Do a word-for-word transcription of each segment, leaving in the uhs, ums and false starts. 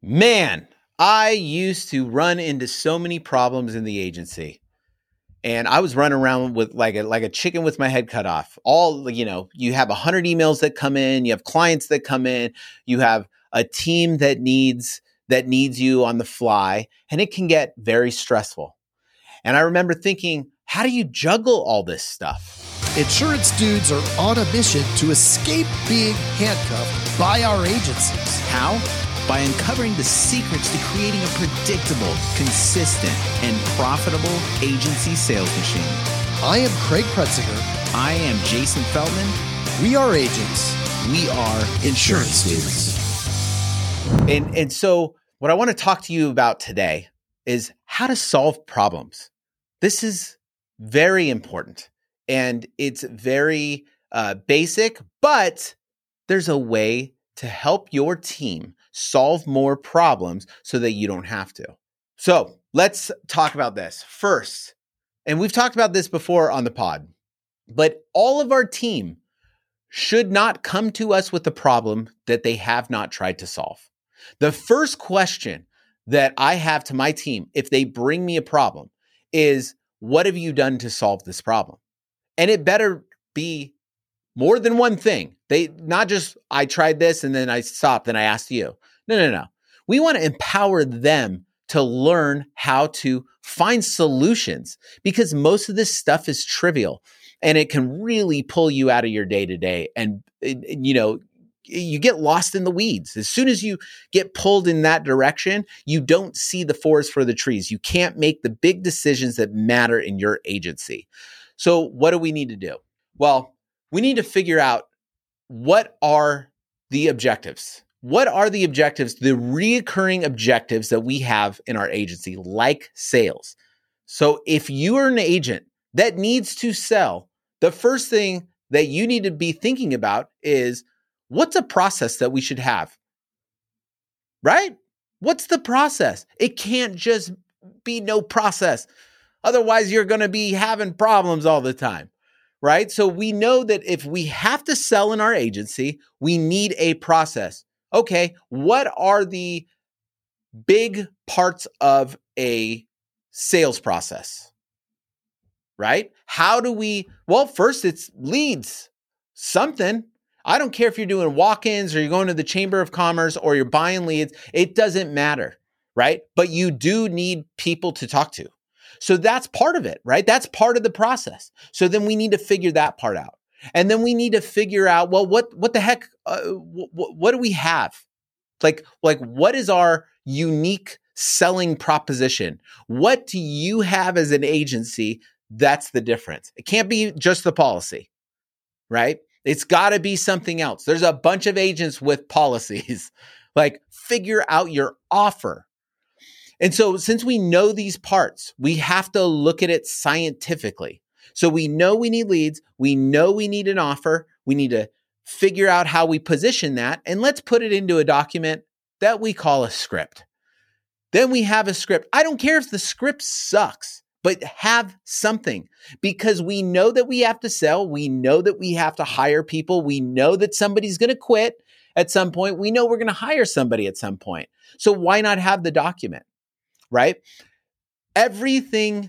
Man, I used to run into so many problems in the agency. And I was running around with like a like a chicken with my head cut off. All, you know, you have a hundred emails that come in, you have clients that come in, you have a team that needs that needs you on the fly, and it can get very stressful. And I remember thinking, how do you juggle all this stuff? Insurance dudes are on a mission to escape being handcuffed by our agencies. How? By uncovering the secrets to creating a predictable, consistent, and profitable agency sales machine. I am Craig Pretzinger. I am Jason Feldman. We are agents. We are insurance dudes. And, and so what I want to talk to you about today is how to solve problems. This is very important, and it's very uh, basic, but there's a way to help your team solve more problems so that you don't have to. So let's talk about this first. And we've talked about this before on the pod, but all of our team should not come to us with a problem that they have not tried to solve. The first question that I have to my team, if they bring me a problem, is what have you done to solve this problem? And it better be more than one thing. They not just, I tried this and then I stopped and I asked you. No, no, no. We want to empower them to learn how to find solutions, because most of this stuff is trivial and it can really pull you out of your day to day. And, you know, you get lost in the weeds. As soon as you get pulled in that direction, you don't see the forest for the trees. You can't make the big decisions that matter in your agency. So what do we need to do? Well, we need to figure out what are the objectives. What are the objectives, the reoccurring objectives that we have in our agency, like sales? So if you are an agent that needs to sell, the first thing that you need to be thinking about is, what's a process that we should have? Right? What's the process? It can't just be no process. Otherwise, you're going to be having problems all the time. Right? So we know that if we have to sell in our agency, we need a process. Okay, what are the big parts of a sales process? Right? How do we, well, first it's leads, something. I don't care if you're doing walk-ins or you're going to the Chamber of Commerce or you're buying leads. It doesn't matter, right? But you do need people to talk to. So that's part of it, right? That's part of the process. So then we need to figure that part out. And then we need to figure out, well, what what the heck, uh, w- w- what do we have? Like, like, what is our unique selling proposition? What do you have as an agency? That's the difference. It can't be just the policy, right? It's got to be something else. There's a bunch of agents with policies. Like, figure out your offer. And so since we know these parts, we have to look at it scientifically. So we know we need leads. We know we need an offer. We need to figure out how we position that. And let's put it into a document that we call a script. Then we have a script. I don't care if the script sucks, but have something, because we know that we have to sell. We know that we have to hire people. We know that somebody's going to quit at some point. We know we're going to hire somebody at some point. So why not have the document? Right? Everything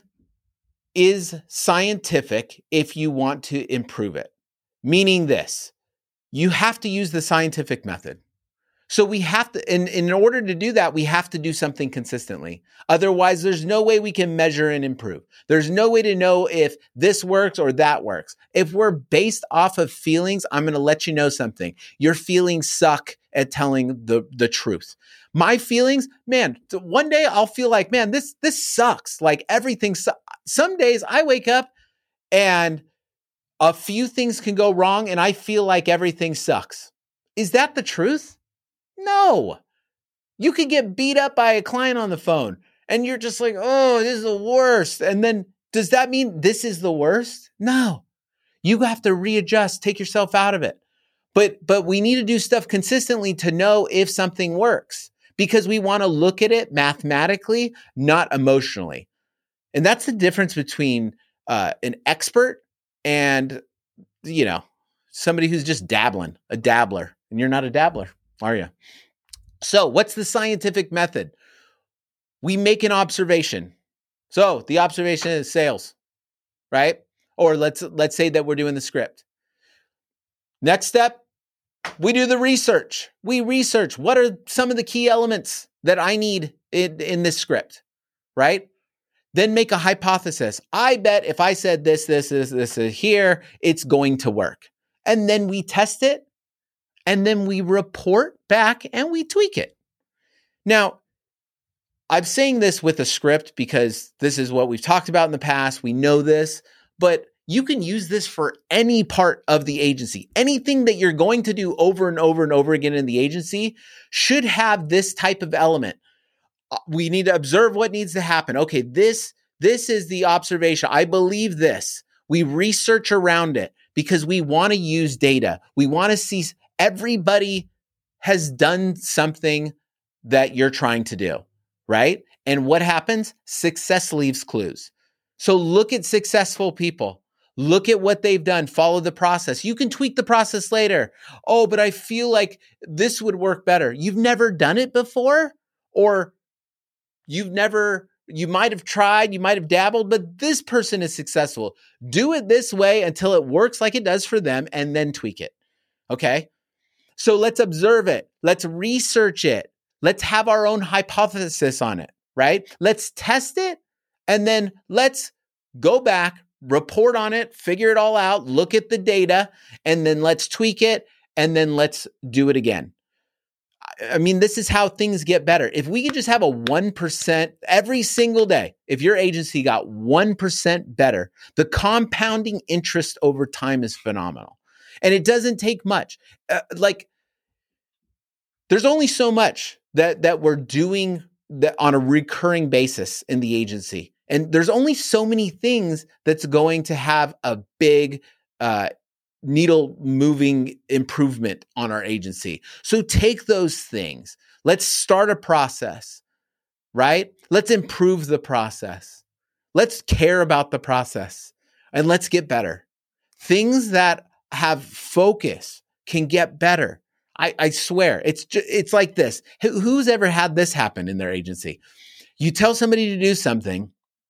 is scientific if you want to improve it. Meaning this, you have to use the scientific method. So we have to, in, in order to do that, we have to do something consistently. Otherwise, there's no way we can measure and improve. There's no way to know if this works or that works. If we're based off of feelings, I'm going to let you know something. Your feelings suck at telling the, the truth. My feelings, man, one day I'll feel like, man, this, this sucks. Like everything sucks. Some days I wake up and a few things can go wrong and I feel like everything sucks. Is that the truth? No. You could get beat up by a client on the phone and you're just like, oh, this is the worst. And then does that mean this is the worst? No. You have to readjust, take yourself out of it. But but we need to do stuff consistently to know if something works, because we want to look at it mathematically, not emotionally. And that's the difference between uh, an expert and, you know, somebody who's just dabbling, a dabbler. And you're not a dabbler, are you? So what's the scientific method? We make an observation. So the observation is sales, right? Or let's let's say that we're doing the script. Next step, we do the research. We research what are some of the key elements that I need in, in this script, right? Then make a hypothesis. I bet if I said this, this, this, this, this here, it's going to work. And then we test it, and then we report back and we tweak it. Now, I'm saying this with a script because this is what we've talked about in the past. We know this, but you can use this for any part of the agency. Anything that you're going to do over and over and over again in the agency should have this type of element. We need to observe what needs to happen. Okay, this, this is the observation. I believe this. We research around it because we want to use data. We want to see everybody has done something that you're trying to do, right? And what happens? Success leaves clues. So look at successful people. Look at what they've done. Follow the process. You can tweak the process later. Oh, but I feel like this would work better. You've never done it before, or you've never, you might have tried, you might have dabbled, but this person is successful. Do it this way until it works like it does for them, and then tweak it. Okay? So let's observe it. Let's research it. Let's have our own hypothesis on it, right? Let's test it, and then let's go back, report on it, figure it all out, look at the data, and then let's tweak it, and then let's do it again. I mean, this is how things get better. If we could just have a one percent every single day, if your agency got one percent better, the compounding interest over time is phenomenal. And it doesn't take much. Uh, like, there's only so much that, that we're doing that on a recurring basis in the agency. And there's only so many things that's going to have a big uh, needle moving improvement on our agency. So take those things. Let's start a process, right? Let's improve the process. Let's care about the process, and let's get better. Things that have focus can get better. I, I swear, it's ju- it's like this. Who, who's ever had this happen in their agency? You tell somebody to do something,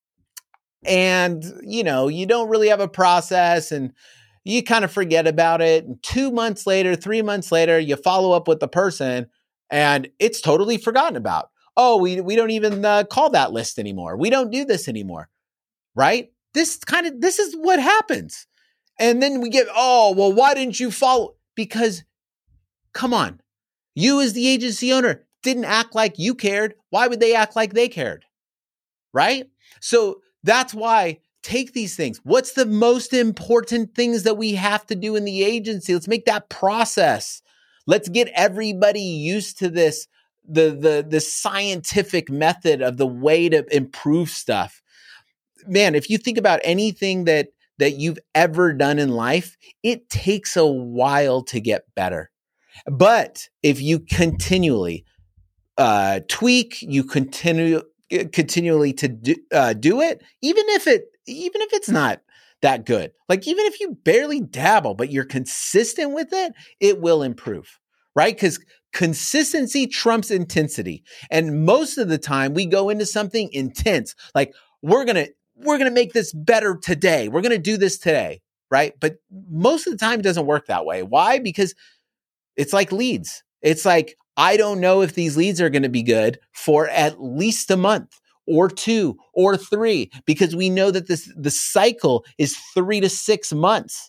and, you know, you don't really have a process, and you kind of forget about it. And two months later, three months later, you follow up with the person and it's totally forgotten about. Oh, we, we don't even uh, call that list anymore. We don't do this anymore, right? This kind of, this is what happens. And then we get, oh, well, why didn't you follow? Because, come on, you as the agency owner didn't act like you cared. Why would they act like they cared? Right? So that's why, take these things. What's the most important things that we have to do in the agency? Let's make that process. Let's get everybody used to this, the, the, the scientific method of the way to improve stuff. Man, if you think about anything that, that you've ever done in life, it takes a while to get better. But if you continually uh, tweak, you continue continually to do, uh, do it, even if it, even if it's not that good, like even if you barely dabble, but you're consistent with it, it will improve, right? Because consistency trumps intensity. And most of the time we go into something intense, like we're going to, we're going to make this better today. We're going to do this today, right? But most of the time it doesn't work that way. Why? Because it's like leads. It's like, I don't know if these leads are going to be good for at least a month or two or three, because we know that this the cycle is three to six months,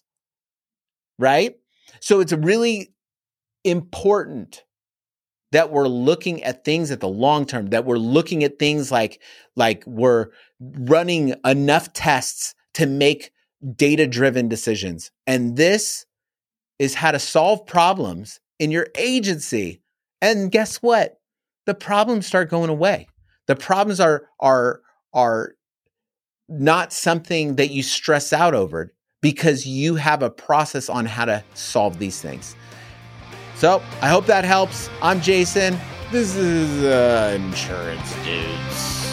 right? So it's really important that we're looking at things at the long term, that we're looking at things like, like we're running enough tests to make data-driven decisions. And this is how to solve problems in your agency. And guess what? The problems start going away. The problems are, are, are not something that you stress out over because you have a process on how to solve these things. So I hope that helps. I'm Jason. This is uh, Insurance Dudes.